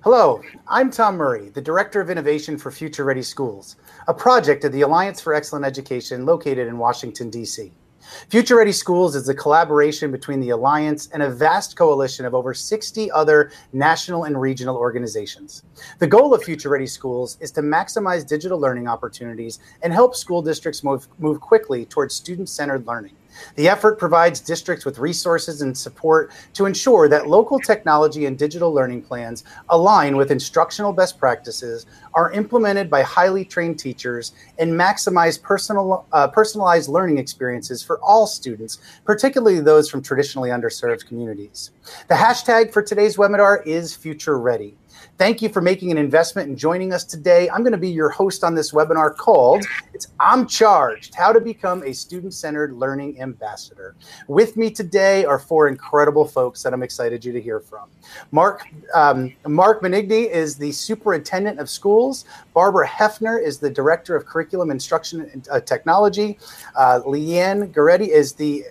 Hello, I'm Tom Murray, the Director of Innovation for Future Ready Schools, a project of the Alliance for Excellent Education located in Washington, D.C. Future Ready Schools is a collaboration between the Alliance and a vast coalition of over 60 other national and regional organizations. The goal of Future Ready Schools is to maximize digital learning opportunities and help school districts move quickly towards student-centered learning. The effort provides districts with resources and support to ensure that local technology and digital learning plans align with instructional best practices, are implemented by highly trained teachers, and maximize personalized learning experiences for all students, particularly those from traditionally underserved communities. The hashtag for today's webinar is Future Ready. Thank you for making an investment and joining us today. I'm going to be your host on this webinar called I'm Charged, How to Become a Student-Centered Learning Ambassador. With me today are four incredible folks that I'm excited you to hear from. Mark Benigni is the Superintendent of Schools. Barbara Hefner is the Director of Curriculum Instruction and Technology. Leanne Garrity is the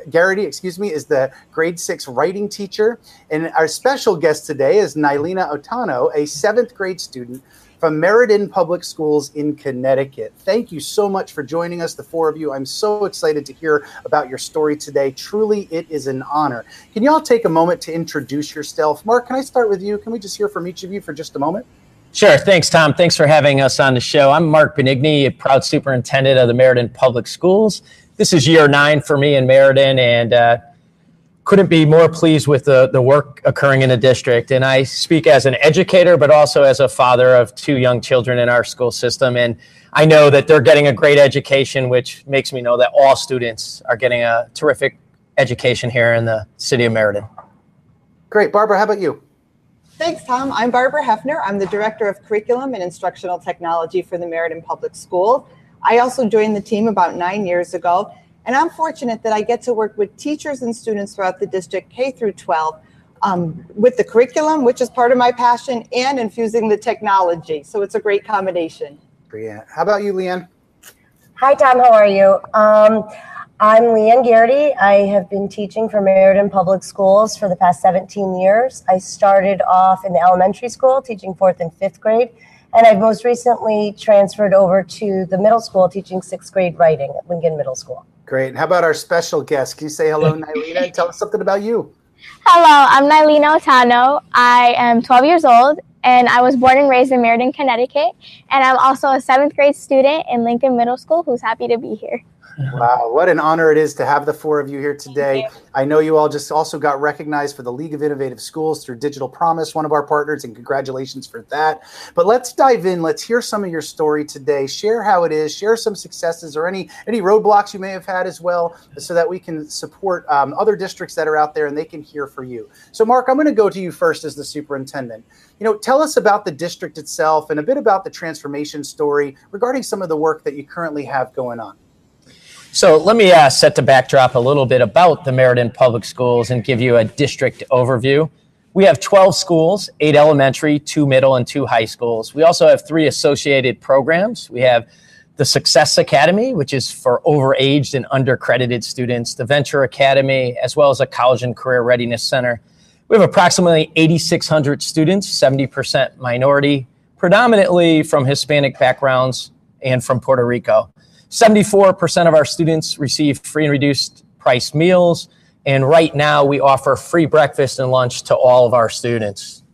Grade 6 Writing Teacher. And our special guest today is Nylena Otano, a 7th grade student from Meriden Public Schools in Connecticut. Thank you so much for joining us, the four of you. I'm so excited to hear about your story today. Truly, it is an honor. Can you all take a moment to introduce yourself? Mark, can I start with you? Can we just hear from each of you for just a moment? Sure. Thanks, Tom. Thanks for having us on the show. I'm Mark Benigni, a proud superintendent of the Meriden Public Schools. This is year 9 for me in Meriden, and couldn't be more pleased with the work occurring in the district. And I speak as an educator, but also as a father of 2 young children in our school system. And I know that they're getting a great education, which makes me know that all students are getting a terrific education here in the city of Meriden. Great. Barbara, how about you? Thanks, Tom. I'm Barbara Hefner. I'm the Director of Curriculum and Instructional Technology for the Meriden Public Schools. I also joined the team about 9 years ago. And I'm fortunate that I get to work with teachers and students throughout the district, K through 12, with the curriculum, which is part of my passion, and infusing the technology. So it's a great combination. Brilliant. How about you, Leanne? Hi, Tom. How are you? I'm Leanne Garrity. I have been teaching for Meriden Public Schools for the past 17 years. I started off in the elementary school, teaching 4th and 5th grade. And I've most recently transferred over to the middle school, teaching 6th grade writing at Lincoln Middle School. Great. And how about our special guest? Can you say hello, Nylena, and tell us something about you? Hello, I'm Nylena Otano. I am 12 years old, and I was born and raised in Meriden, Connecticut. And I'm also a 7th grade student in Lincoln Middle School who's happy to be here. Wow, what an honor it is to have the four of you here today. I know you all just also got recognized for the League of Innovative Schools through Digital Promise, one of our partners, and congratulations for that. But let's dive in. Let's hear some of your story today. Share how it is, share some successes or any roadblocks you may have had as well, so that we can support other districts that are out there and they can hear for you. So Mark, I'm going to go to you first as the superintendent. Tell us about the district itself and a bit about the transformation story regarding some of the work that you currently have going on. So let me set the backdrop a little bit about the Meriden Public Schools and give you a district overview. We have 12 schools, 8 elementary, 2 middle, and 2 high schools. We also have 3 associated programs. We have the Success Academy, which is for overaged and undercredited students, the Venture Academy, as well as a College and Career Readiness Center. We have approximately 8,600 students, 70% minority, predominantly from Hispanic backgrounds and from Puerto Rico. 74% of our students receive free and reduced price meals, and right now we offer free breakfast and lunch to all of our students.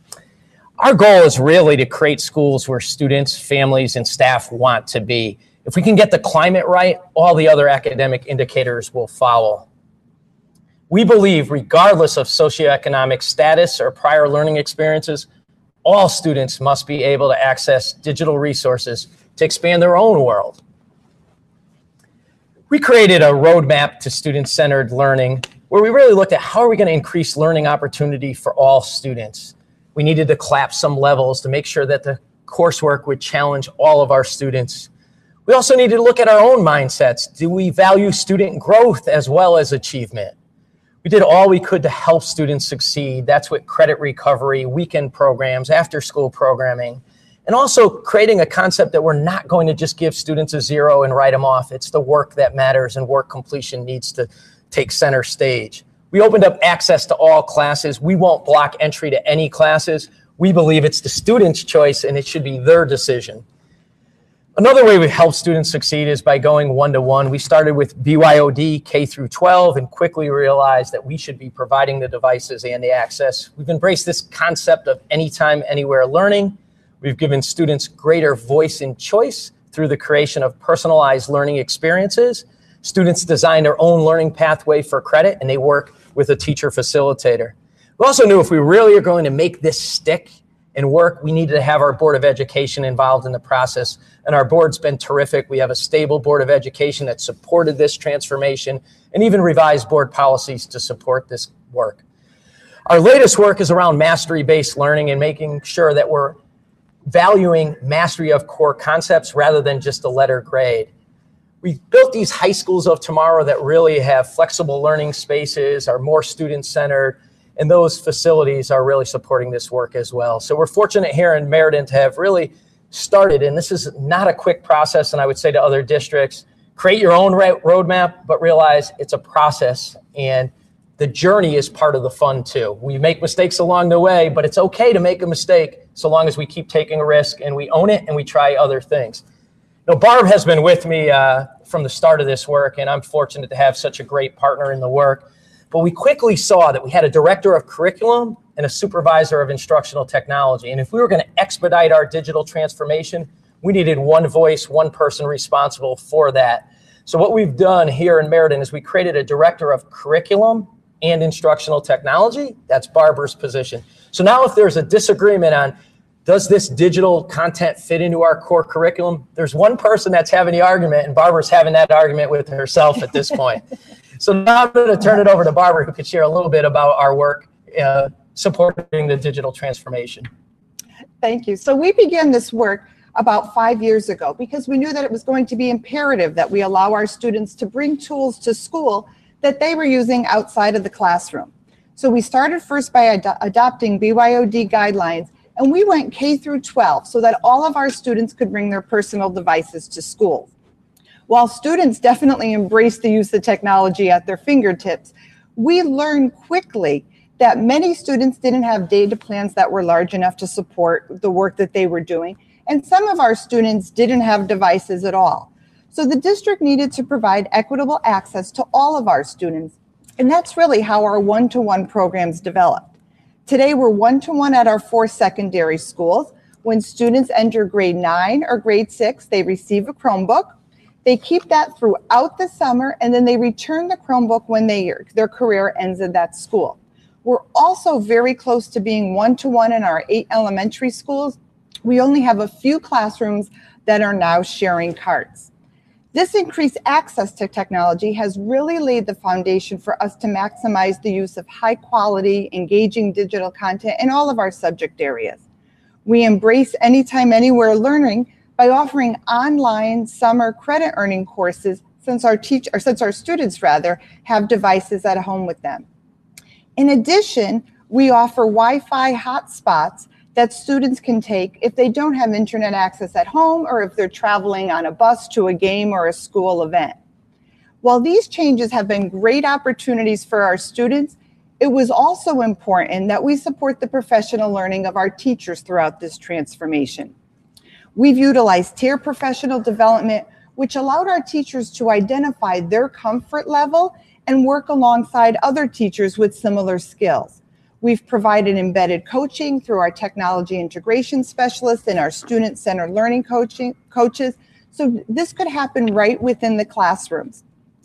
Our goal is really to create schools where students, families, and staff want to be. If we can get the climate right, all the other academic indicators will follow. We believe, regardless of socioeconomic status or prior learning experiences, all students must be able to access digital resources to expand their own world. We created a roadmap to student-centered learning where we really looked at how are we going to increase learning opportunity for all students. We needed to collapse some levels to make sure that the coursework would challenge all of our students. We also needed to look at our own mindsets. Do we value student growth as well as achievement? We did all we could to help students succeed. That's what credit recovery, weekend programs, after-school programming, and also creating a concept that we're not going to just give students a 0 and write them off. It's the work that matters, and work completion needs to take center stage. We opened up access to all classes. We won't block entry to any classes. We believe it's the student's choice and it should be their decision. Another way we help students succeed is by going one-to-one. We started with BYOD K through 12 and quickly realized that we should be providing the devices and the access. We've embraced this concept of anytime, anywhere learning. We've given students greater voice and choice through the creation of personalized learning experiences. Students design their own learning pathway for credit, and they work with a teacher facilitator. We also knew if we really are going to make this stick and work, we needed to have our Board of Education involved in the process. And our board's been terrific. We have a stable Board of Education that supported this transformation and even revised board policies to support this work. Our latest work is around mastery-based learning and making sure that we're valuing mastery of core concepts rather than just a letter grade. We've built these high schools of tomorrow that really have flexible learning spaces, are more student-centered, and those facilities are really supporting this work as well. So we're fortunate here in Meriden to have really started, and this is not a quick process, and I would say to other districts, create your own roadmap, but realize it's a process, and the journey is part of the fun too. We make mistakes along the way, but it's okay to make a mistake so long as we keep taking a risk and we own it and we try other things. Now, Barb has been with me from the start of this work, and I'm fortunate to have such a great partner in the work. But we quickly saw that we had a director of curriculum and a supervisor of instructional technology. And if we were going to expedite our digital transformation, we needed one voice, one person responsible for that. So what we've done here in Meriden is we created a director of curriculum and instructional technology. That's Barbara's position. So now if there's a disagreement on does this digital content fit into our core curriculum, there's one person that's having the argument, and Barbara's having that argument with herself at this point. So now I'm going to turn it over to Barbara, who could share a little bit about our work supporting the digital transformation. Thank you. So we began this work about 5 years ago because we knew that it was going to be imperative that we allow our students to bring tools to school that they were using outside of the classroom. So we started first by adopting BYOD guidelines, and we went K through 12 so that all of our students could bring their personal devices to school. While students definitely embraced the use of technology at their fingertips, we learned quickly that many students didn't have data plans that were large enough to support the work that they were doing, and some of our students didn't have devices at all. So the district needed to provide equitable access to all of our students, and that's really how our one-to-one programs developed. Today, we're one-to-one at our 4 secondary schools. When students enter grade 9 or grade 6, they receive a Chromebook. They keep that throughout the summer, and then they return the Chromebook when their career ends at that school. We're also very close to being one-to-one in our 8 elementary schools. We only have a few classrooms that are now sharing carts. This increased access to technology has really laid the foundation for us to maximize the use of high-quality, engaging digital content in all of our subject areas. We embrace anytime, anywhere learning by offering online summer credit earning courses since our students have devices at home with them. In addition, we offer Wi-Fi hotspots that students can take if they don't have internet access at home or if they're traveling on a bus to a game or a school event. While these changes have been great opportunities for our students, it was also important that we support the professional learning of our teachers throughout this transformation. We've utilized tier professional development, which allowed our teachers to identify their comfort level and work alongside other teachers with similar skills. We've provided embedded coaching through our technology integration specialists and our student-centered learning coaches, so this could happen right within the classrooms.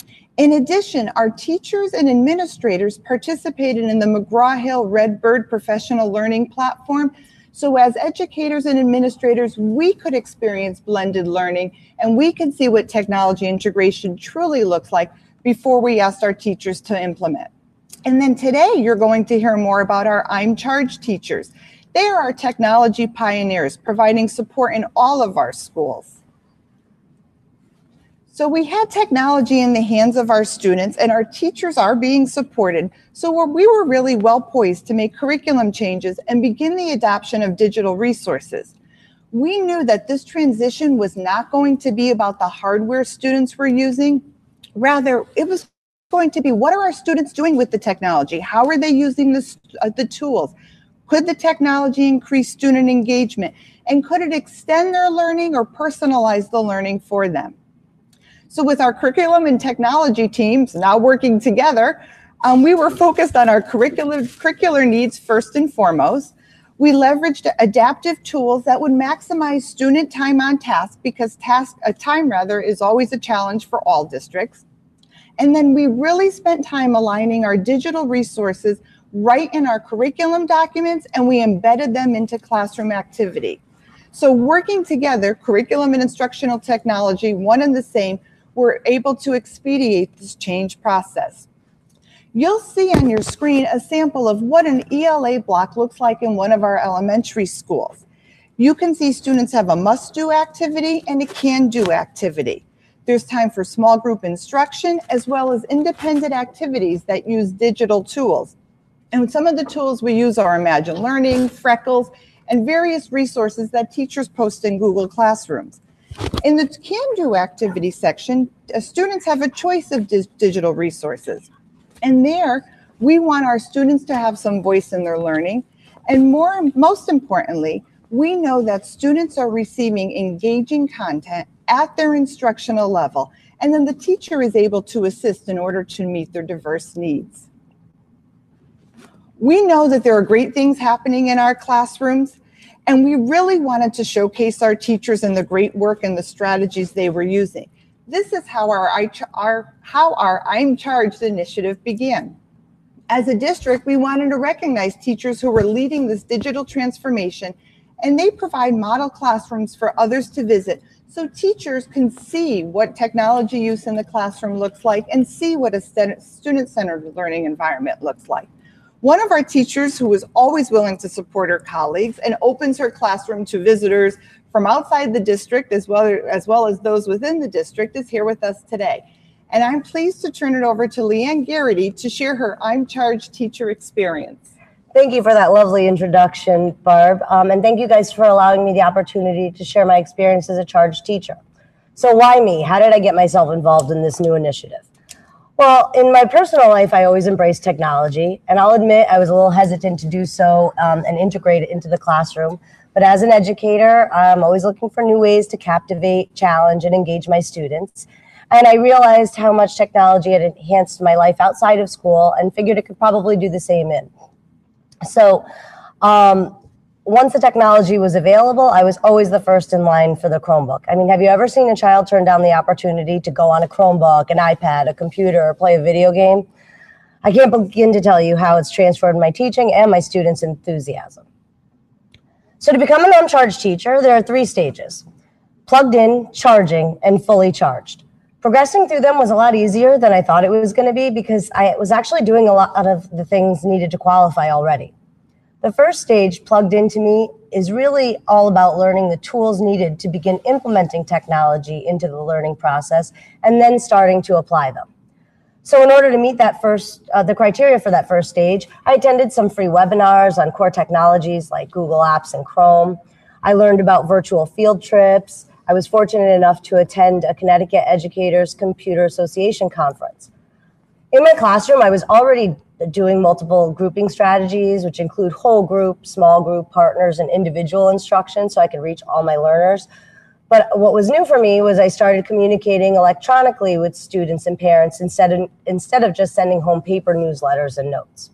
In addition, our teachers and administrators participated in the McGraw-Hill Redbird professional learning platform, so as educators and administrators, we could experience blended learning and we could see what technology integration truly looks like before we asked our teachers to implement. And then today, you're going to hear more about our I'm Charged teachers. They are our technology pioneers, providing support in all of our schools. So we had technology in the hands of our students, and our teachers are being supported. So we were really well poised to make curriculum changes and begin the adoption of digital resources. We knew that this transition was not going to be about the hardware students were using. Rather, it was going to be, what are our students doing with the technology? How are they using the tools? Could the technology increase student engagement? And could it extend their learning or personalize the learning for them? So with our curriculum and technology teams now working together, we were focused on our curricular needs first and foremost. We leveraged adaptive tools that would maximize student time on task, because time is always a challenge for all districts. And then we really spent time aligning our digital resources right in our curriculum documents, and we embedded them into classroom activity. So working together, curriculum and instructional technology, one and the same, were able to expedite this change process. You'll see on your screen a sample of what an ELA block looks like in one of our elementary schools. You can see students have a must-do activity and a can-do activity. There's time for small group instruction as well as independent activities that use digital tools. And some of the tools we use are Imagine Learning, Freckles, and various resources that teachers post in Google Classrooms. In the can-do activity section, students have a choice of digital resources. And there, we want our students to have some voice in their learning. And most importantly, we know that students are receiving engaging content at their instructional level, and then the teacher is able to assist in order to meet their diverse needs. We know that there are great things happening in our classrooms, and we really wanted to showcase our teachers and the great work and the strategies they were using. This is how our I'm Charged initiative began. As a district, we wanted to recognize teachers who were leading this digital transformation, and they provide model classrooms for others to visit so teachers can see what technology use in the classroom looks like and see what a student-centered learning environment looks like. One of our teachers, who is always willing to support her colleagues and opens her classroom to visitors from outside the district as well as those within the district, is here with us today. And I'm pleased to turn it over to Leanne Garrity to share her I'm Charged teacher experience. Thank you for that lovely introduction, Barb. And thank you guys for allowing me the opportunity to share my experience as a charged teacher. So why me? How did I get myself involved in this new initiative? Well, in my personal life, I always embraced technology, and I'll admit I was a little hesitant to do so and integrate it into the classroom. But as an educator, I'm always looking for new ways to captivate, challenge, and engage my students. And I realized how much technology had enhanced my life outside of school and figured it could probably do the same in. So once the technology was available, I was always the first in line for the Chromebook. I mean, have you ever seen a child turn down the opportunity to go on a Chromebook, an iPad, a computer, or play a video game? I can't begin to tell you how it's transformed my teaching and my students' enthusiasm. So to become an I'm Charged teacher, there are 3 stages: plugged in, charging, and fully charged. Progressing through them was a lot easier than I thought it was going to be because I was actually doing a lot of the things needed to qualify already. The first stage, plugged into me, is really all about learning the tools needed to begin implementing technology into the learning process and then starting to apply them. So in order to meet that the criteria for that first stage, I attended some free webinars on core technologies like Google Apps and Chrome. I learned about virtual field trips. I was fortunate enough to attend a Connecticut Educators Computer Association conference. In my classroom, I was already doing multiple grouping strategies, which include whole group, small group, partners, and individual instruction, so I could reach all my learners. But what was new for me was I started communicating electronically with students and parents instead of just sending home paper newsletters and notes.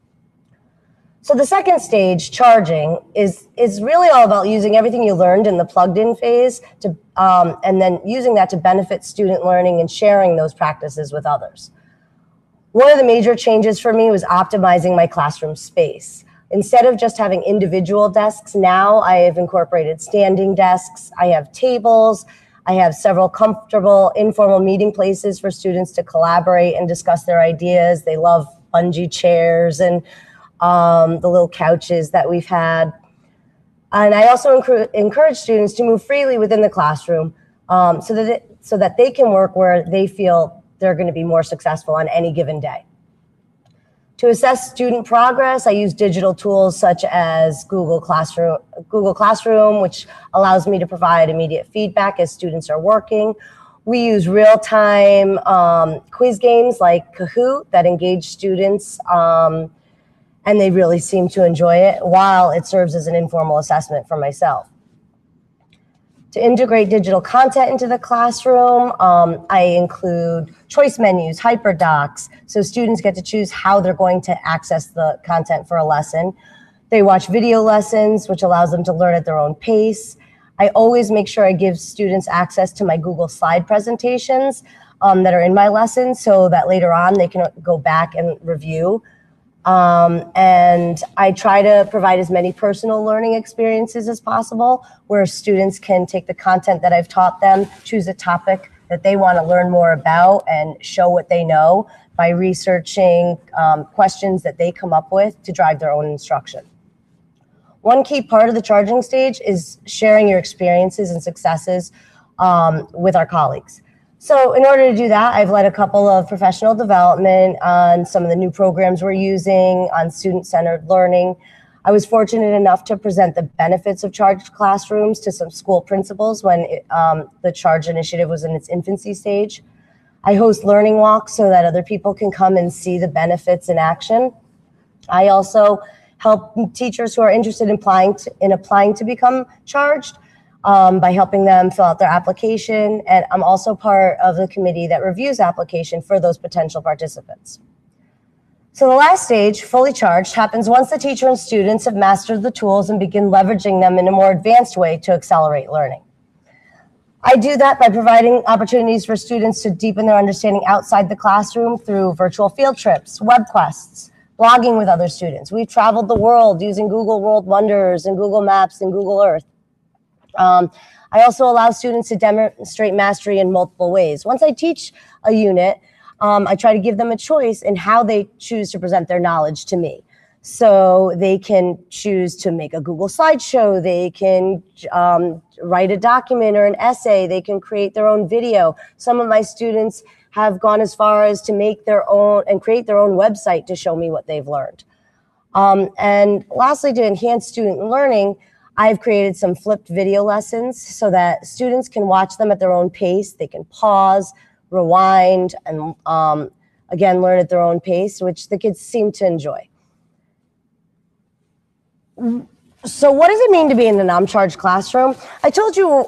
So the second stage, charging, is really all about using everything you learned in the plugged-in phase and then using that to benefit student learning and sharing those practices with others. One of the major changes for me was optimizing my classroom space. Instead of just having individual desks, now I have incorporated standing desks. I have tables. I have several comfortable, informal meeting places for students to collaborate and discuss their ideas. They love bungee chairs and the little couches that we've had. And I also encourage students to move freely within the classroom so that they can work where they feel they're going to be more successful on any given day. To assess student progress, I use digital tools such as Google Classroom, which allows me to provide immediate feedback as students are working. We use real-time quiz games like Kahoot that engage students. And and they really seem to enjoy it, while it serves as an informal assessment for myself. To integrate digital content into the classroom, I include choice menus, hyperdocs, so students get to choose how they're going to access the content for a lesson. They watch video lessons, which allows them to learn at their own pace. I always make sure I give students access to my Google slide presentations that are in my lessons, so that later on they can go back and review. And I try to provide as many personal learning experiences as possible, where students can take the content that I've taught them, choose a topic that they want to learn more about, and show what they know by researching questions that they come up with to drive their own instruction. One key part of the charging stage is sharing your experiences and successes with our colleagues. So in order to do that, I've led a couple of professional development on some of the new programs we're using on student-centered learning. I was fortunate enough to present the benefits of charged classrooms to some school principals when the Charge initiative was in its infancy stage. I host learning walks so that other people can come and see the benefits in action. I also help teachers who are interested in applying to become charged by helping them fill out their application. And I'm also part of the committee that reviews application for those potential participants. So the last stage, fully charged, happens once the teacher and students have mastered the tools and begin leveraging them in a more advanced way to accelerate learning. I do that by providing opportunities for students to deepen their understanding outside the classroom through virtual field trips, web quests, blogging with other students. We've traveled the world using Google World Wonders and Google Maps and Google Earth. I also allow students to demonstrate mastery in multiple ways. Once I teach a unit, I try to give them a choice in how they choose to present their knowledge to me. So they can choose to make a Google slideshow, they can write a document or an essay, they can create their own video. Some of my students have gone as far as to make their own and create their own website to show me what they've learned. And lastly, to enhance student learning, I've created some flipped video lessons so that students can watch them at their own pace. They can pause, rewind, and again, learn at their own pace, which the kids seem to enjoy. So what does it mean to be in a non-charged classroom? I told you,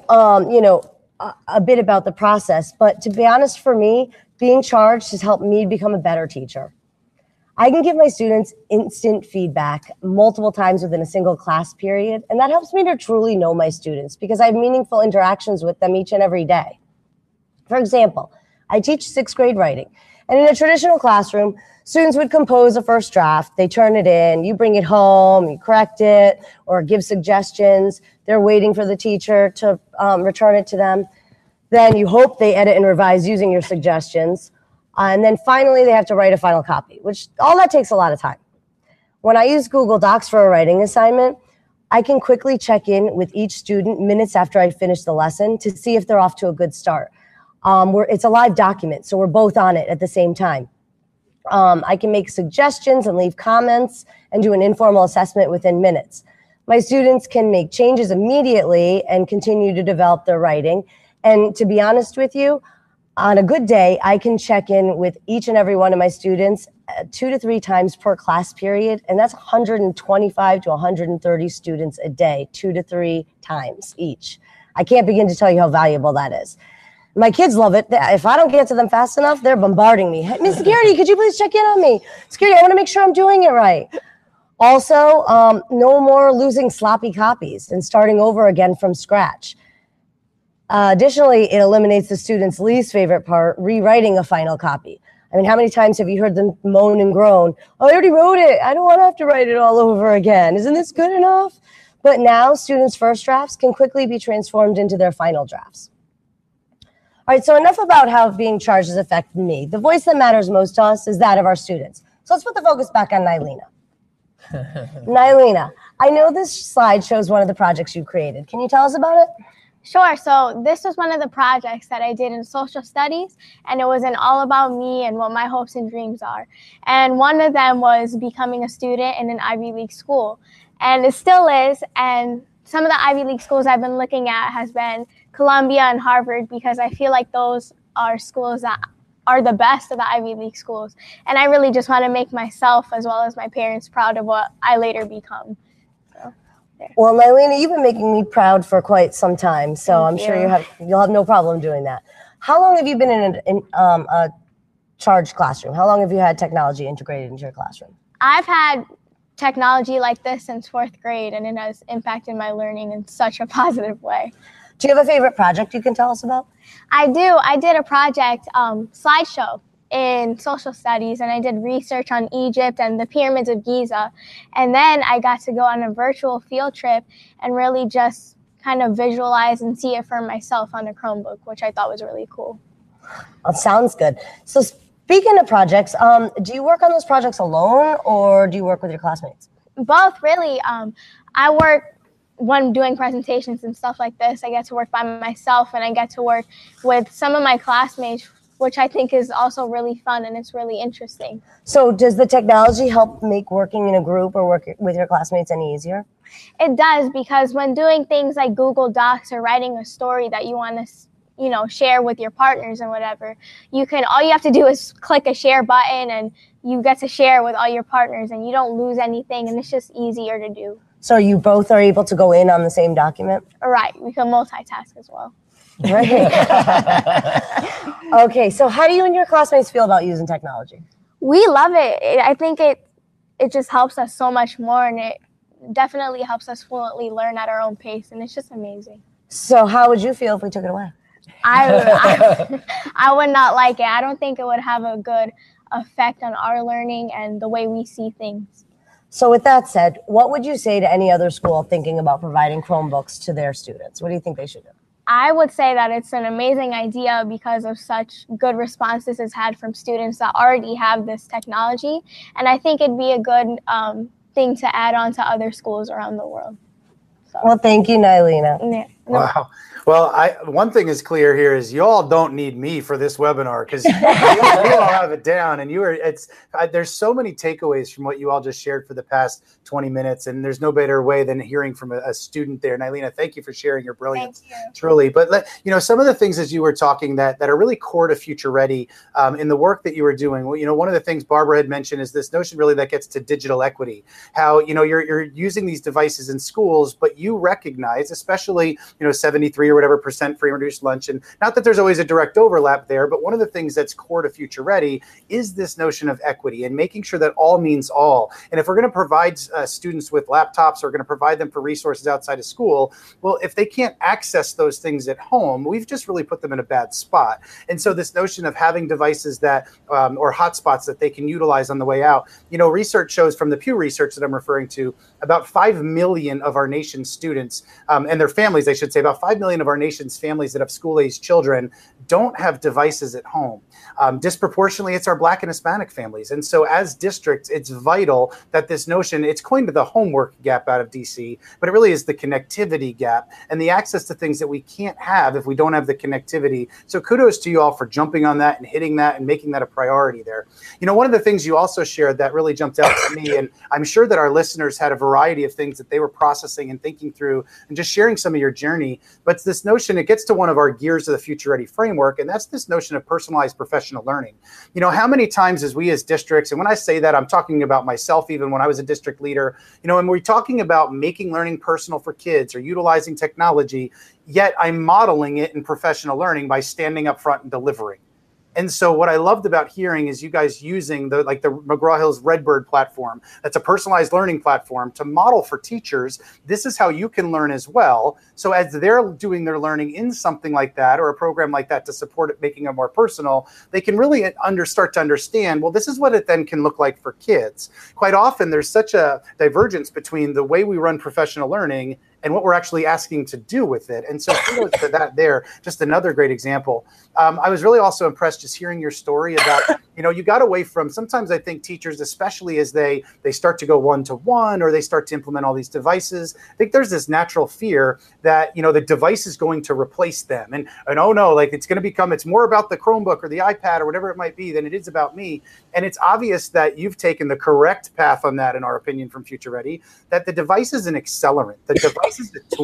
a bit about the process, but to be honest, for me, being charged has helped me become a better teacher. I can give my students instant feedback multiple times within a single class period, and that helps me to truly know my students because I have meaningful interactions with them each and every day. For example, I teach 6th grade writing, and in a traditional classroom, students would compose a first draft, they turn it in, you bring it home, you correct it, or give suggestions. They're waiting for the teacher to return it to them. Then you hope they edit and revise using your suggestions. And then finally, they have to write a final copy, which all that takes a lot of time. When I use Google Docs for a writing assignment, I can quickly check in with each student minutes after I finish the lesson to see if they're off to a good start. It's a live document, so we're both on it at the same time. I can make suggestions and leave comments and do an informal assessment within minutes. My students can make changes immediately and continue to develop their writing. And to be honest with you, on a good day, I can check in with each and every one of my students 2 to 3 times per class period, and that's 125 to 130 students a day, 2 to 3 times each. I can't begin to tell you how valuable that is. My kids love it. If I don't get to them fast enough, they're bombarding me. Hey, Ms. Security, could you please check in on me? Security, I want to make sure I'm doing it right. Also, no more losing sloppy copies and starting over again from scratch. Additionally, it eliminates the student's least favorite part, rewriting a final copy. I mean, how many times have you heard them moan and groan? Oh, I already wrote it. I don't want to have to write it all over again. Isn't this good enough? But now students' first drafts can quickly be transformed into their final drafts. All right, so enough about how being charged has affected me. The voice that matters most to us is that of our students. So let's put the focus back on Nylena. Nylena, I know this slide shows one of the projects you created. Can you tell us about it? Sure. So this was one of the projects that I did in social studies, and it was an all about me and what my hopes and dreams are. And one of them was becoming a student in an Ivy League school, and it still is. And some of the Ivy League schools I've been looking at has been Columbia and Harvard, because I feel like those are schools that are the best of the Ivy League schools. And I really just want to make myself as well as my parents proud of what I later become. So, there. Well, Nylena, you've been making me proud for quite some time, so I'm sure you. you'll have no problem doing that. How long have you been in a charged classroom? How long have you had technology integrated into your classroom? I've had technology like this since 4th grade, and it has impacted my learning in such a positive way. Do you have a favorite project you can tell us about? I do. I did a project, slideshow in social studies, and I did research on Egypt and the pyramids of Giza. And then I got to go on a virtual field trip and really just kind of visualize and see it for myself on a Chromebook, which I thought was really cool. That sounds good. So speaking of projects, do you work on those projects alone or do you work with your classmates? Both, really. I work when doing presentations and stuff like this. I get to work by myself, and I get to work with some of my classmates, which I think is also really fun and it's really interesting. So does the technology help make working in a group or work with your classmates any easier? It does, because when doing things like Google Docs or writing a story that you want to share with your partners and whatever, all you have to do is click a share button and you get to share with all your partners, and you don't lose anything, and it's just easier to do. So you both are able to go in on the same document? Right, we can multitask as well. Right. Okay, so how do you and your classmates feel about using technology? We love it. I think it just helps us so much more, and it definitely helps us fluently learn at our own pace, and it's just amazing. So how would you feel if we took it away? I would not like it. I don't think it would have a good effect on our learning and the way we see things. So with that said, what would you say to any other school thinking about providing Chromebooks to their students? What do you think they should do? I would say that it's an amazing idea because of such good responses it's had from students that already have this technology. And I think it'd be a good thing to add on to other schools around the world. So. Well, thank you, Nylena. Yeah. Wow. Well, one thing is clear here is you all don't need me for this webinar, because you all have it down, and there's so many takeaways from what you all just shared for the past 20 minutes, and there's no better way than hearing from a student there. Nylena, thank you for sharing your brilliance. Thank you. Truly. But some of the things as you were talking that are really core to Future Ready in the work that you were doing. Well, one of the things Barbara had mentioned is this notion really that gets to digital equity. How you're using these devices in schools, but you recognize, especially 73 or whatever % free and reduced lunch, and not that there's always a direct overlap there, but one of the things that's core to Future Ready is this notion of equity and making sure that all means all. And if we're going to provide students with laptops, or going to provide them for resources outside of school, well, if they can't access those things at home, we've just really put them in a bad spot. And so this notion of having devices that or hotspots that they can utilize on the way out, research shows from the Pew Research that I'm referring to, about 5 million of our nation's students and their families, I should say, about 5 million of our nation's families that have school-aged children don't have devices at home. Disproportionately, it's our Black and Hispanic families. And so as districts, it's vital that this notion, it's coined the homework gap out of DC, but it really is the connectivity gap and the access to things that we can't have if we don't have the connectivity. So kudos to you all for jumping on that and hitting that and making that a priority there. One of the things you also shared that really jumped out to me, and I'm sure that our listeners had a variety of things that they were processing and thinking through and just sharing some of your journey, but it's this notion, it gets to one of our gears of the Future Ready framework, and that's this notion of personalized professional learning. How many times as we as districts, and when I say that, I'm talking about myself even when I was a district leader, and we're talking about making learning personal for kids or utilizing technology, yet I'm modeling it in professional learning by standing up front and delivering. And so what I loved about hearing is you guys using the McGraw-Hill's Redbird platform. That's a personalized learning platform to model for teachers. This is how you can learn as well. So as they're doing their learning in something like that or a program like that to support it, making it more personal, they can really start to understand, well, this is what it then can look like for kids. Quite often, there's such a divergence between the way we run professional learning and what we're actually asking to do with it. And so kudos to that there, just another great example. I was really also impressed just hearing your story about, you got away from, sometimes I think teachers, especially as they start to go one-to-one or they start to implement all these devices, I think there's this natural fear that, the device is going to replace them. And oh no, it's more about the Chromebook or the iPad or whatever it might be than it is about me. And it's obvious that you've taken the correct path on that, in our opinion, from Future Ready, that the device is an accelerant. The device is a tool.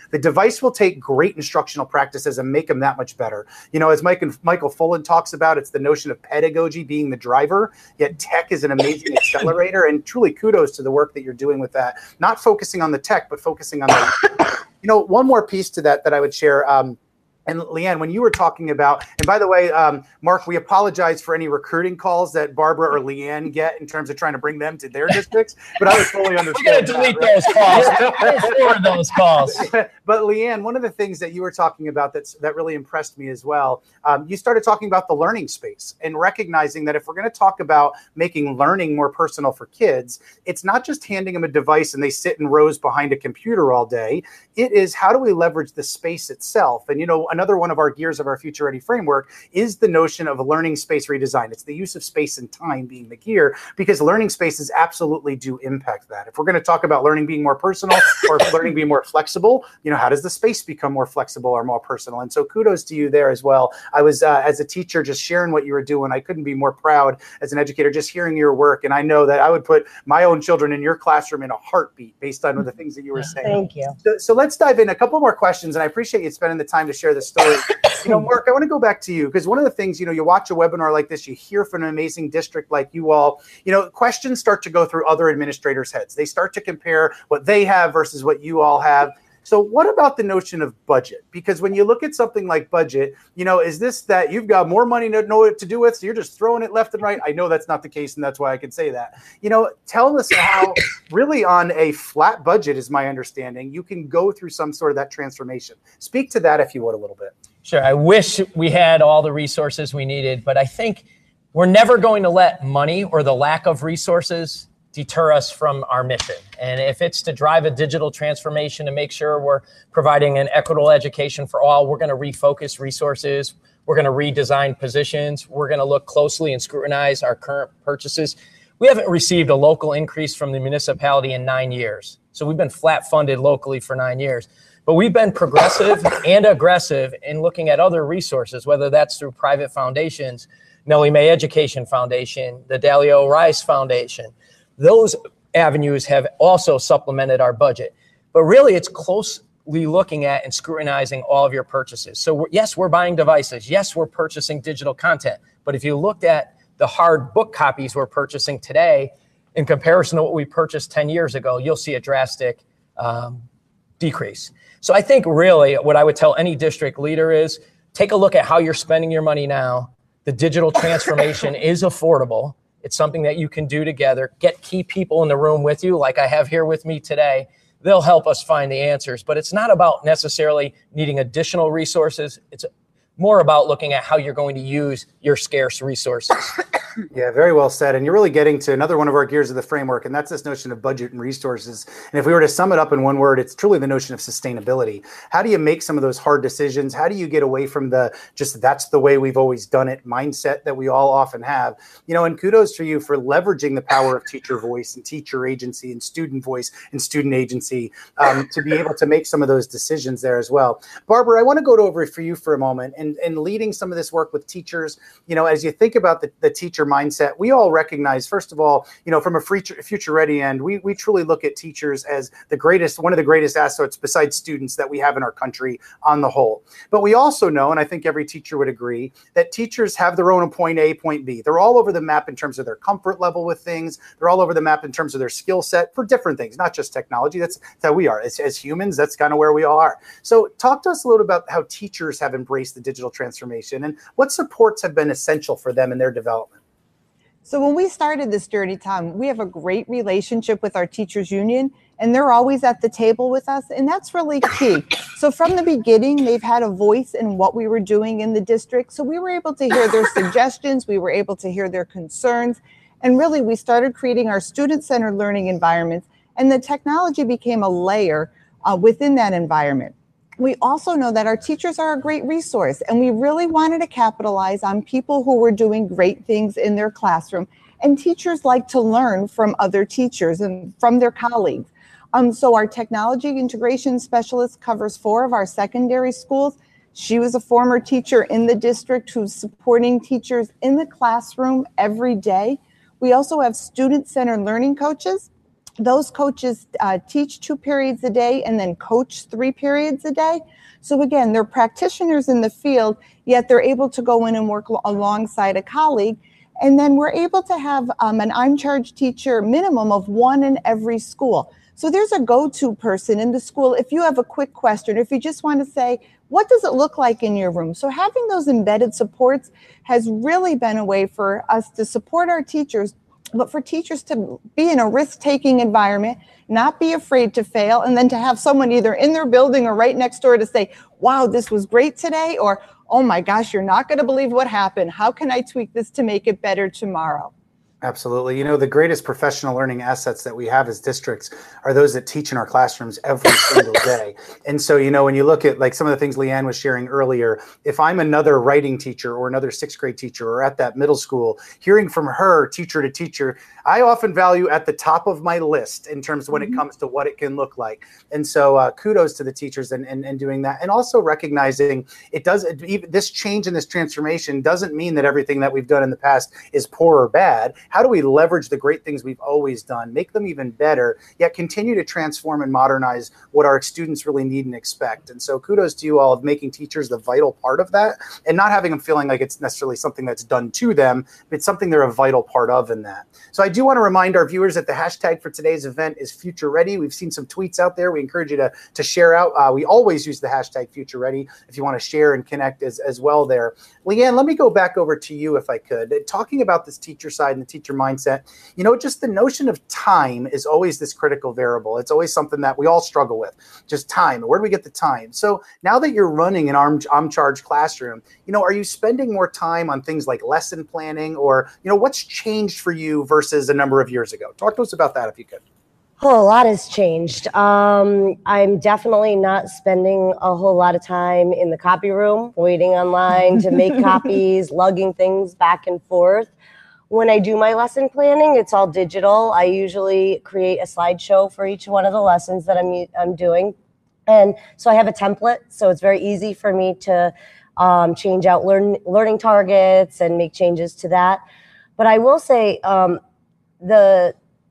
The device will take great instructional practices and make them that much better. As Michael Fullen talks about, it's the notion of pedagogy being the driver, yet tech is an amazing accelerator. And truly kudos to the work that you're doing with that, not focusing on the tech, but focusing on the, one more piece to that I would share. And Leanne, when you were talking about, and by the way, Mark, we apologize for any recruiting calls that Barbara or Leanne get in terms of trying to bring them to their districts, but I would fully understand. We're going to delete those calls. Forward those calls. But Leanne, one of the things that you were talking about that really impressed me as well, you started talking about the learning space and recognizing that if we're going to talk about making learning more personal for kids, it's not just handing them a device and they sit in rows behind a computer all day. It is, how do we leverage the space itself? And, another one of our gears of our Future Ready framework is the notion of a learning space redesign. It's the use of space and time being the gear, because learning spaces absolutely do impact that. If we're going to talk about learning being more personal or learning being more flexible, how does the space become more flexible or more personal? And so kudos to you there as well. I was, as a teacher, just sharing what you were doing. I couldn't be more proud as an educator, just hearing your work. And I know that I would put my own children in your classroom in a heartbeat based on the things that you were saying. Thank you. So let's dive in a couple more questions. And I appreciate you spending the time to share the story. Mark, I want to go back to you, because one of the things, you watch a webinar like this, you hear from an amazing district like you all, questions start to go through other administrators' heads. They start to compare what they have versus what you all have. So what about the notion of budget? Because when you look at something like budget, is this that you've got more money to know what to do with, so you're just throwing it left and right? I know that's not the case, and that's why I can say that. Tell us how really on a flat budget, is my understanding, you can go through some sort of that transformation. Speak to that, if you would, a little bit. Sure. I wish we had all the resources we needed, but I think we're never going to let money or the lack of resources deter us from our mission. And if it's to drive a digital transformation to make sure we're providing an equitable education for all, we're going to refocus resources. We're going to redesign positions. We're going to look closely and scrutinize our current purchases. We haven't received a local increase from the municipality in 9 years. So we've been flat funded locally for 9 years. But we've been progressive and aggressive in looking at other resources, whether that's through private foundations, Nellie Mae Education Foundation, the Dalio Rice Foundation. Those avenues have also supplemented our budget. But really, it's closely looking at and scrutinizing all of your purchases. So yes, we're buying devices. Yes, we're purchasing digital content. But if you looked at the hard book copies we're purchasing today in comparison to what we purchased 10 years ago, you'll see a drastic decrease. So I think really what I would tell any district leader is take a look at how you're spending your money now. The digital transformation is affordable. It's something that you can do together. Get key people in the room with you, like I have here with me today. They'll help us find the answers. But it's not about necessarily needing additional resources. It's more about looking at how you're going to use your scarce resources. Yeah, very well said. And you're really getting to another one of our gears of the framework, and that's this notion of budget and resources. And if we were to sum it up in one word, it's truly the notion of sustainability. How do you make some of those hard decisions? How do you get away from the just that's the way we've always done it mindset that we all often have? And kudos to you for leveraging the power of teacher voice and teacher agency and student voice and student agency to be able to make some of those decisions there as well. Barbara, I want to go over for you for a moment and leading some of this work with teachers. As you think about the teacher mindset, we all recognize, first of all, from a future ready end, we truly look at teachers as one of the greatest assets besides students that we have in our country on the whole. But we also know, and I think every teacher would agree, that teachers have their own point A, point B. They're all over the map in terms of their comfort level with things. They're all over the map in terms of their skill set for different things, not just technology. That's how we are. As humans, that's kind of where we all are. So talk to us a little about how teachers have embraced the digital transformation and what supports have been essential for them in their development. So when we started this journey, Tom, we have a great relationship with our teachers union, and they're always at the table with us, and that's really key. So from the beginning, they've had a voice in what we were doing in the district. So we were able to hear their suggestions, we were able to hear their concerns, and really we started creating our student-centered learning environments, and the technology became a layer within that environment. We also know that our teachers are a great resource, and we really wanted to capitalize on people who were doing great things in their classroom. And teachers like to learn from other teachers and from their colleagues. So our technology integration specialist covers 4 of our secondary schools. She was a former teacher in the district who's supporting teachers in the classroom every day. We also have student-centered learning coaches. Those coaches teach 2 periods a day and then coach 3 periods a day. So again, they're practitioners in the field, yet they're able to go in and work alongside a colleague. And then we're able to have an I'm charged teacher minimum of 1 in every school. So there's a go-to person in the school if you have a quick question, if you just want to say, what does it look like in your room? So having those embedded supports has really been a way for us to support our teachers, but for teachers to be in a risk-taking environment, not be afraid to fail, and then to have someone either in their building or right next door to say, wow, this was great today, or, oh my gosh, you're not going to believe what happened. How can I tweak this to make it better tomorrow? Absolutely. The greatest professional learning assets that we have as districts are those that teach in our classrooms every single day. And so, when you look at like some of the things Leanne was sharing earlier, if I'm another writing teacher or another 6th grade teacher or at that middle school, hearing from her teacher to teacher, I often value at the top of my list in terms of when it comes to what it can look like. And so kudos to the teachers and doing that. And also recognizing this change and this transformation doesn't mean that everything that we've done in the past is poor or bad. How do we leverage the great things we've always done, make them even better, yet continue to transform and modernize what our students really need and expect? And so kudos to you all of making teachers the vital part of that and not having them feeling like it's necessarily something that's done to them, but it's something they're a vital part of in that. So I do want to remind our viewers that the hashtag for today's event is Future Ready. We've seen some tweets out there. We encourage you to share out. We always use the hashtag Future Ready if you want to share and connect as well there. Leanne, let me go back over to you if I could. Talking about this teacher side and the teacher mindset, just the notion of time is always this critical variable. It's always something that we all struggle with, just time. Where do we get the time? So now that you're running an I'm charged classroom, are you spending more time on things like lesson planning or, what's changed for you versus a number of years ago? Talk to us about that if you could. Oh, a lot has changed. I'm definitely not spending a whole lot of time in the copy room, waiting online to make copies, lugging things back and forth. When I do my lesson planning, it's all digital. I usually create a slideshow for each one of the lessons that I'm doing. And so I have a template, so it's very easy for me to change out learning targets and make changes to that. But I will say the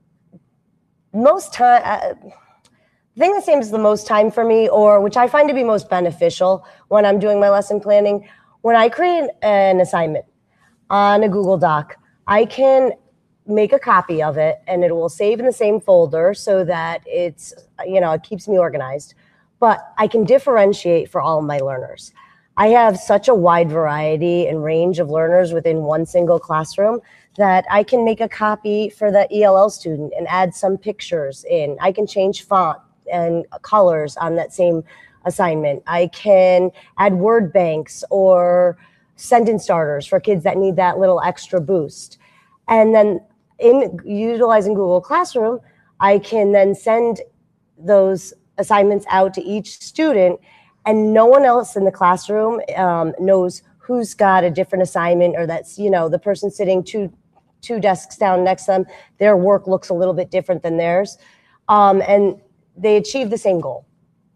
most time, the thing that seems the most time for me, or which I find to be most beneficial when I'm doing my lesson planning, when I create an assignment on a Google Doc, I can make a copy of it and it will save in the same folder so that it keeps me organized. But I can differentiate for all of my learners. I have such a wide variety and range of learners within one single classroom that I can make a copy for the ELL student and add some pictures in. I can change font and colors on that same assignment. I can add word banks or sentence starters for kids that need that little extra boost. And then in utilizing Google Classroom, I can then send those assignments out to each student, and no one else in the classroom knows who's got a different assignment, or that's, the person sitting two desks down next to them, their work looks a little bit different than theirs. And they achieve the same goal.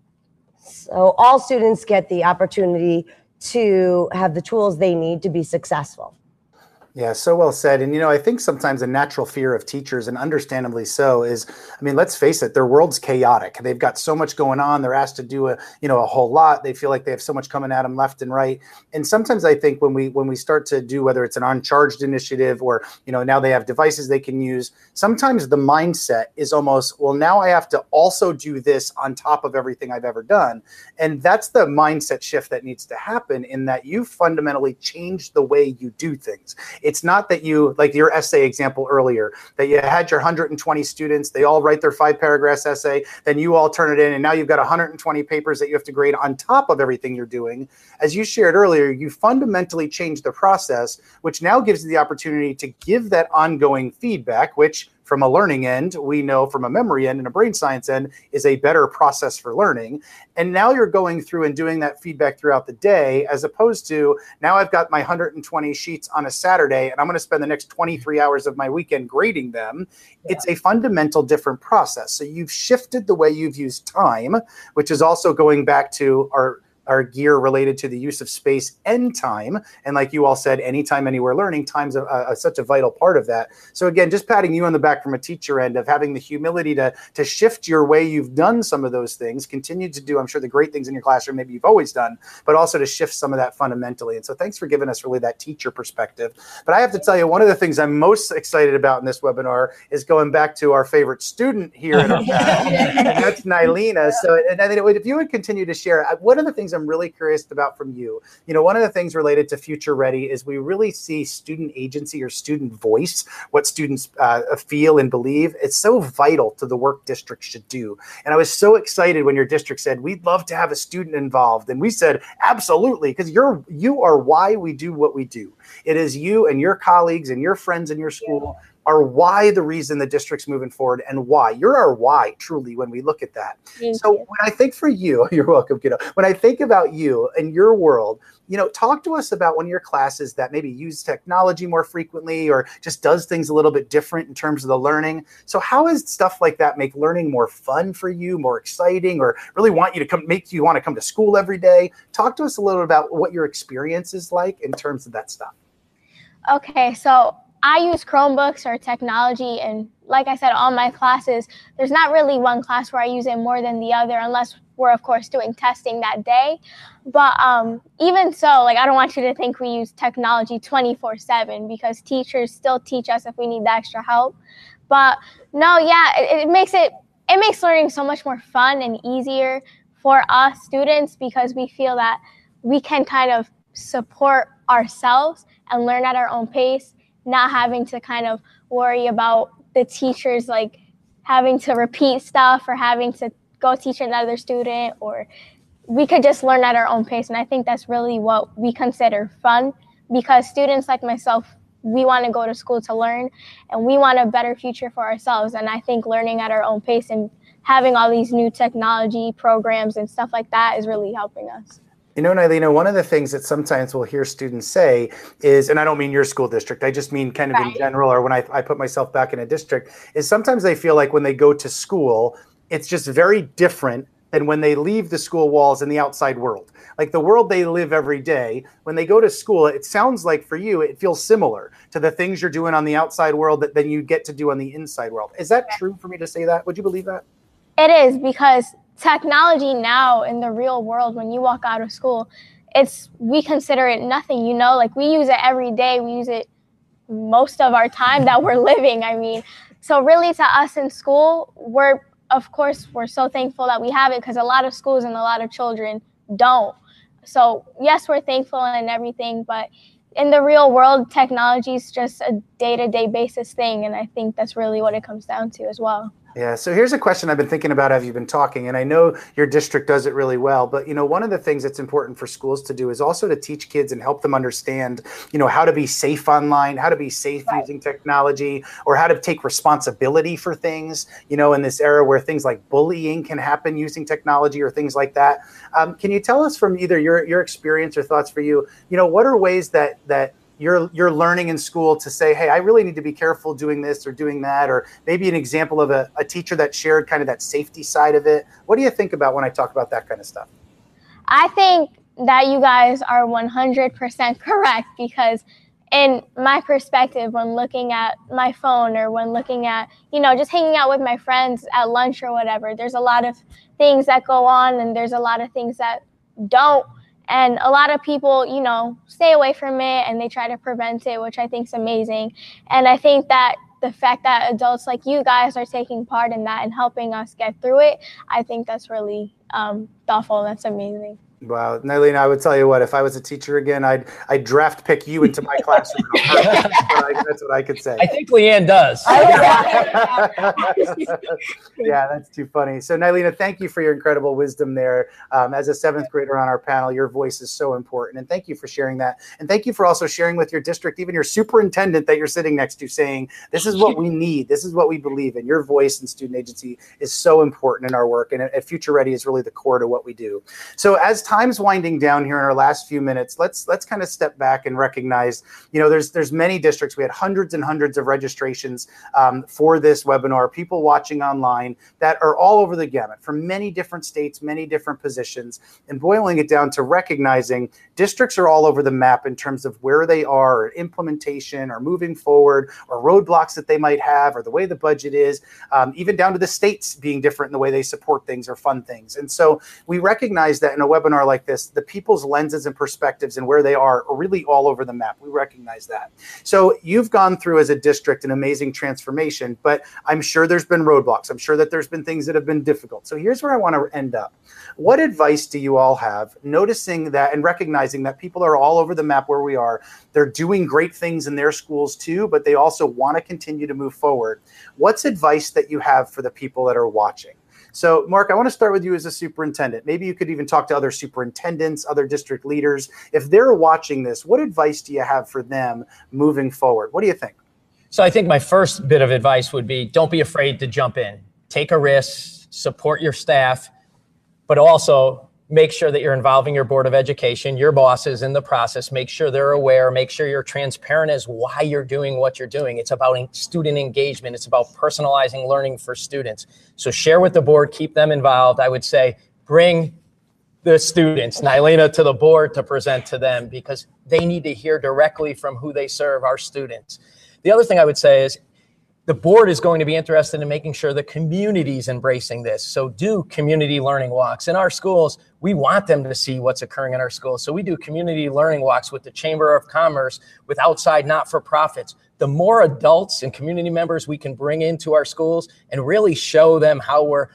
So all students get the opportunity to have the tools they need to be successful. Yeah, so well said. And, I think sometimes a natural fear of teachers, and understandably so, is, let's face it, their world's chaotic. They've got so much going on. They're asked to do a whole lot. They feel like they have so much coming at them left and right. And sometimes I think when we start to do, whether it's an uncharged initiative or, now they have devices they can use, sometimes the mindset is almost, well, now I have to also do this on top of everything I've ever done. And that's the mindset shift that needs to happen, in that you fundamentally change the way you do things. It's not that you, like your essay example earlier, that you had your 120 students, they all write their 5-paragraph essay, then you all turn it in, and now you've got 120 papers that you have to grade on top of everything you're doing. As you shared earlier, you fundamentally change the process, which now gives you the opportunity to give that ongoing feedback, which from a learning end, we know from a memory end and a brain science end is a better process for learning. And now you're going through and doing that feedback throughout the day, as opposed to now I've got my 120 sheets on a Saturday and I'm going to spend the next 23 hours of my weekend grading them. Yeah. It's a fundamental different process. So you've shifted the way you've used time, which is also going back to our our gear related to the use of space and time. And like you all said, anytime, anywhere learning, time's such a vital part of that. So again, just patting you on the back from a teacher end of having the humility to shift your way you've done some of those things, continue to do, I'm sure, the great things in your classroom maybe you've always done, but also to shift some of that fundamentally. And so thanks for giving us really that teacher perspective. But I have to tell you, one of the things I'm most excited about in this webinar is going back to our favorite student here in our panel, and that's Nylena. So and if you would continue to share, one of the things I'm really curious about from you, one of the things related to Future Ready is we really see student agency or student voice, what students feel and believe. It's so vital to the work districts should do. And I was so excited when your district said, we'd love to have a student involved. And we said, absolutely, because you are why we do what we do. It is you and your colleagues and your friends in your school are why the reason the district's moving forward, and why. You're our why, truly, when we look at that. So when I think for you, you're welcome, kiddo. When I think about you and your world, talk to us about one of your classes that maybe use technology more frequently or just does things a little bit different in terms of the learning. So how does stuff like that make learning more fun for you, more exciting, or really make you want to come to school every day? Talk to us a little about what your experience is like in terms of that stuff. Okay, so I use Chromebooks or technology, and like I said, all my classes, there's not really one class where I use it more than the other, unless we're, of course, doing testing that day. But even so, I don't want you to think we use technology 24/7, because teachers still teach us if we need the extra help. But no, yeah, it makes learning so much more fun and easier for us students, because we feel that we can kind of support ourselves and learn at our own pace, not having to kind of worry about the teachers having to repeat stuff or having to go teach another student, or we could just learn at our own pace. And I think that's really what we consider fun, because students like myself, we want to go to school to learn, and we want a better future for ourselves. And I think learning at our own pace and having all these new technology programs and stuff like that is really helping us. Nylena, one of the things that sometimes we'll hear students say is, and I don't mean your school district, I just mean kind of in general, or when I put myself back in a district, is sometimes they feel like when they go to school, it's just very different than when they leave the school walls in the outside world. Like the world they live every day, when they go to school, it sounds like for you, it feels similar to the things you're doing on the outside world that then you get to do on the inside world. Is that true for me to say that? Would you believe that? It is, because technology now in the real world, when you walk out of school, we consider it nothing, we use it every day. We use it most of our time that we're living. So really to us in school, we're so thankful that we have it, because a lot of schools and a lot of children don't. So yes, we're thankful and everything, but in the real world, technology is just a day-to-day basis thing. And I think that's really what it comes down to as well. Yeah. So here's a question I've been thinking about as you've been talking, and I know your district does it really well, but one of the things that's important for schools to do is also to teach kids and help them understand, how to be safe online, how to be safe using technology, or how to take responsibility for things, in this era where things like bullying can happen using technology or things like that. Can you tell us from either your experience or thoughts for you, what are ways that you're learning in school to say, hey, I really need to be careful doing this or doing that, or maybe an example of a teacher that shared kind of that safety side of it? What do you think about when I talk about that kind of stuff? I think that you guys are 100% correct, because in my perspective, when looking at my phone or when looking at, just hanging out with my friends at lunch or whatever, there's a lot of things that go on and there's a lot of things that don't. And a lot of people, stay away from it and they try to prevent it, which I think is amazing. And I think that the fact that adults like you guys are taking part in that and helping us get through it, I think that's really thoughtful. That's amazing. Wow, Nylena, I would tell you what, if I was a teacher again, I'd draft pick you into my classroom. That's what I could say. I think Leanne does. Yeah, that's too funny. So Nylena, thank you for your incredible wisdom there. As a seventh grader on our panel, your voice is so important. And thank you for sharing that. And thank you for also sharing with your district, even your superintendent that you're sitting next to, saying, this is what we need. This is what we believe in. Your voice and student agency is so important in our work. And Future Ready is really the core to what what we do. So as time's winding down here in our last few minutes, let's kind of step back and recognize, there's many districts. We had hundreds and hundreds of registrations for this webinar, people watching online that are all over the gamut from many different states, many different positions, and boiling it down to recognizing districts are all over the map in terms of where they are, or implementation, or moving forward, or roadblocks that they might have, or the way the budget is, even down to the states being different in the way they support things or fund things. And so we recognize that in a webinar like this, the people's lenses and perspectives and where they are really all over the map. We recognize that. So you've gone through as a district an amazing transformation, but I'm sure there's been roadblocks. I'm sure that there's been things that have been difficult. So here's where I want to end up. What advice do you all have, noticing that and recognizing that people are all over the map where we are? They're doing great things in their schools too, but they also want to continue to move forward. What's advice that you have for the people that are watching? So, Mark, I want to start with you as a superintendent. Maybe you could even talk to other superintendents, other district leaders. If they're watching this, what advice do you have for them moving forward? What do you think? So I think my first bit of advice would be, don't be afraid to jump in. Take a risk, support your staff, but also make sure that you're involving your Board of Education, your bosses in the process. Make sure they're aware. Make sure you're transparent as why you're doing what you're doing. It's about student engagement. It's about personalizing learning for students. So share with the board, keep them involved. I would say bring the students, Nylena, to the board to present to them, because they need to hear directly from who they serve, our students. The other thing I would say is the board is going to be interested in making sure the community is embracing this. So do community learning walks. In our schools, we want them to see what's occurring in our schools. So we do community learning walks with the Chamber of Commerce, with outside not-for-profits. The more adults and community members we can bring into our schools and really show them how we're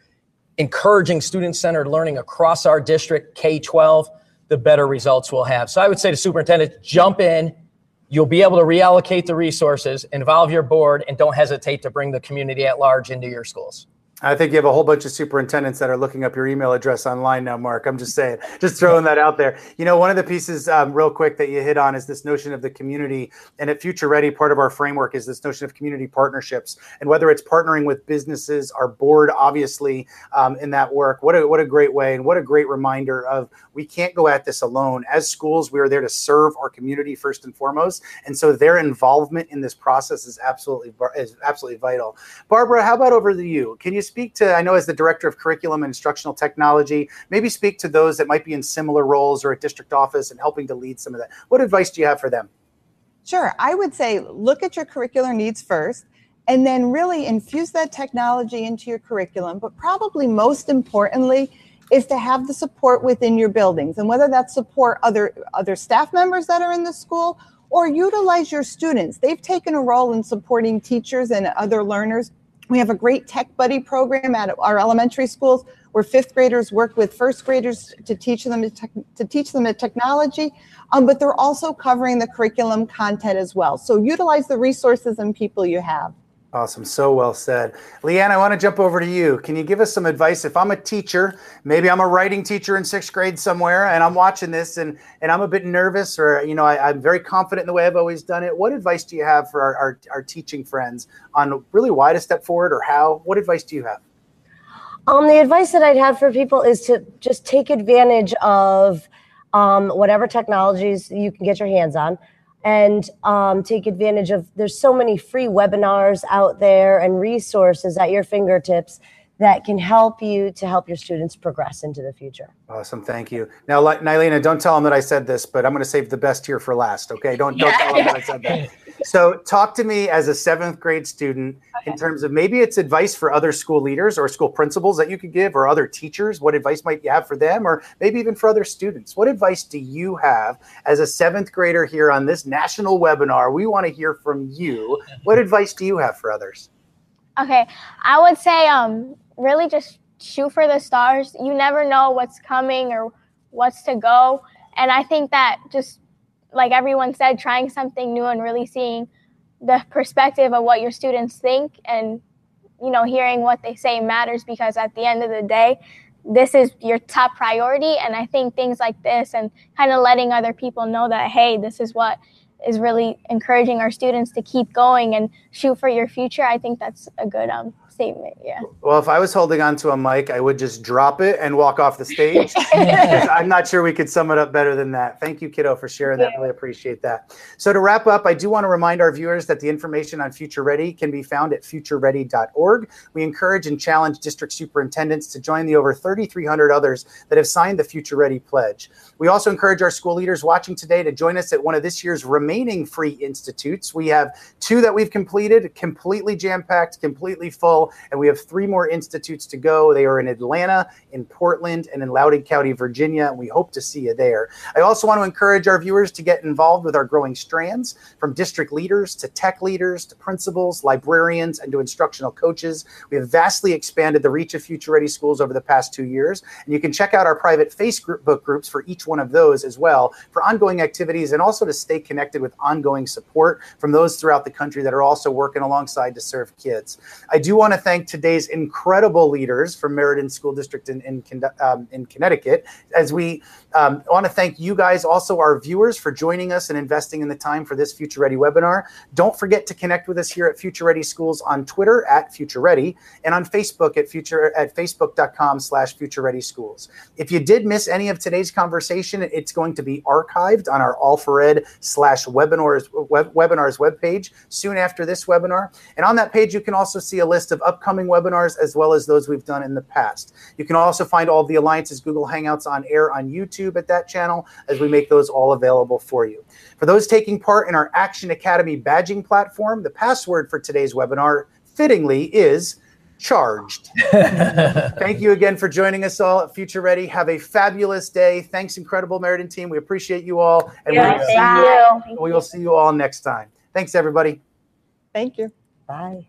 encouraging student-centered learning across our district, K-12, the better results we'll have. So I would say to superintendents, jump in. You'll be able to reallocate the resources, involve your board, and don't hesitate to bring the community at large into your schools. I think you have a whole bunch of superintendents that are looking up your email address online now, Mark. I'm just saying, just throwing that out there. One of the pieces real quick that you hit on is this notion of the community. And at Future Ready, part of our framework is this notion of community partnerships. And whether it's partnering with businesses, our board, obviously, in that work, what a great way and what a great reminder of we can't go at this alone. As schools, we are there to serve our community first and foremost. And so their involvement in this process is absolutely vital. Barbara, how about over to you? Can you speak to, I know as the Director of Curriculum and Instructional Technology, maybe speak to those that might be in similar roles or at district office and helping to lead some of that. What advice do you have for them? Sure. I would say look at your curricular needs first, and then really infuse that technology into your curriculum. But probably most importantly is to have the support within your buildings, and whether that's support other staff members that are in the school or utilize your students. They've taken a role in supporting teachers and other learners. We have a great Tech Buddy program at our elementary schools where fifth graders work with first graders to teach them the technology, but they're also covering the curriculum content as well. So utilize the resources and people you have. Awesome. So well said. Leanne, I want to jump over to you. Can you give us some advice? If I'm a teacher, maybe I'm a writing teacher in sixth grade somewhere, and I'm watching this and I'm a bit nervous, or, I'm very confident in the way I've always done it. What advice do you have for our teaching friends on really why to step forward or how? What advice do you have? The advice that I'd have for people is to just take advantage of whatever technologies you can get your hands on. And take advantage of, there's so many free webinars out there and resources at your fingertips that can help you to help your students progress into the future. Awesome. Thank you. Now, Nylena, don't tell them that I said this, but I'm going to save the best here for last. Okay. Don't tell them that I said that. So talk to me as a seventh grade student in terms of maybe it's advice for other school leaders or school principals that you could give, or other teachers. What advice might you have for them, or maybe even for other students? What advice do you have as a seventh grader here on this national webinar? We want to hear from you. What advice do you have for others? Okay, I would say really just shoot for the stars. You never know what's coming or what's to go. And I think that just like everyone said, trying something new and really seeing the perspective of what your students think and, hearing what they say matters, because at the end of the day, this is your top priority. And I think things like this and kind of letting other people know that, hey, this is what is really encouraging our students to keep going and shoot for your future. I think that's a good statement. Yeah. Well, if I was holding onto a mic, I would just drop it and walk off the stage. I'm not sure we could sum it up better than that. Thank you, kiddo, for sharing that. Really appreciate that. So to wrap up, I do want to remind our viewers that the information on Future Ready can be found at futureready.org. We encourage and challenge district superintendents to join the over 3,300 others that have signed the Future Ready pledge. We also encourage our school leaders watching today to join us at one of this year's remaining free institutes. We have 2 that we've completed, completely jam-packed, completely full. And we have 3 more institutes to go. They are in Atlanta, in Portland, and in Loudoun County, Virginia. And we hope to see you there. I also want to encourage our viewers to get involved with our growing strands, from district leaders to tech leaders to principals, librarians, and to instructional coaches. We have vastly expanded the reach of Future Ready Schools over the past 2 years. And you can check out our private Facebook groups for each one of those as well for ongoing activities and also to stay connected with ongoing support from those throughout the country that are also working alongside to serve kids. I do want to thank today's incredible leaders from Meriden School District in Connecticut, as we want to thank you guys, also our viewers, for joining us and investing in the time for this Future Ready webinar. Don't forget to connect with us here at Future Ready Schools on Twitter at Future Ready and on Facebook at facebook.com/Future Ready Schools. If you did miss any of today's conversation, it's going to be archived on our All4Ed/webinars webpage soon after this webinar. And on that page, you can also see a list of upcoming webinars as well as those we've done in the past. You can also find all of the Alliance's Google Hangouts on air on YouTube at that channel as we make those all available for you. For those taking part in our Action Academy badging platform, the password for today's webinar, fittingly, is charged. Thank you again for joining us all at Future Ready. Have a fabulous day. Thanks, incredible Meriden team. We appreciate you all. And we will see you all next time. Thanks, everybody. Thank you. Bye.